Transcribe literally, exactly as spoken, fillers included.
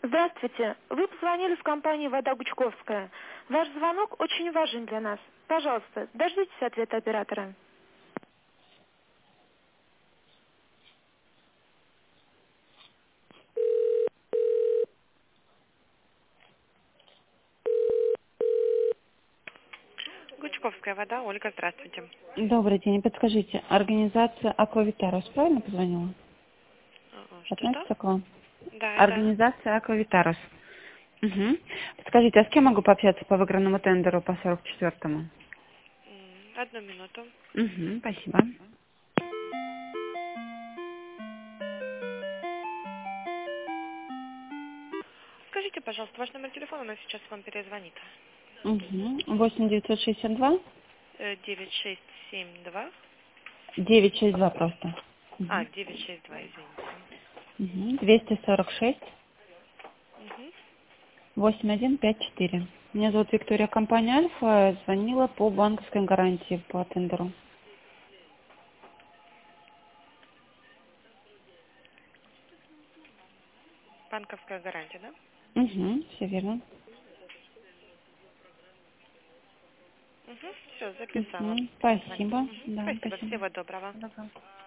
Здравствуйте. Вы позвонили в компанию «Вода Гучковская». Ваш звонок очень важен для нас. Пожалуйста, дождитесь ответа оператора. Гучковская вода. Ольга, здравствуйте. Добрый день. Подскажите, организация Аквавитарус правильно позвонила? А, Что-что? Относится к вам? Да, да. Организация Аквавитарус. Угу. Подскажите, а с кем могу пообщаться по выигранному тендеру по сорок четвёртому? М, Одну минуту. Угу, спасибо. Скажите, пожалуйста, ваш номер телефона, она сейчас вам перезвонит. Угу. восемь девятьсот шестьдесят два Э, девять шесть семь два. девять шесть два просто. А, Угу. девять шесть два, извините. Угу. двести сорок шесть Угу. восемьдесят один пятьдесят четыре. Меня зовут Виктория, компания Альфа. Звонила по банковской гарантии по тендеру. Банковская гарантия, да? Угу, все верно. Угу. Все, записала. Угу, Перезвоню. спасибо. Угу. Да, Спасибо, спасибо. всего доброго. Добро.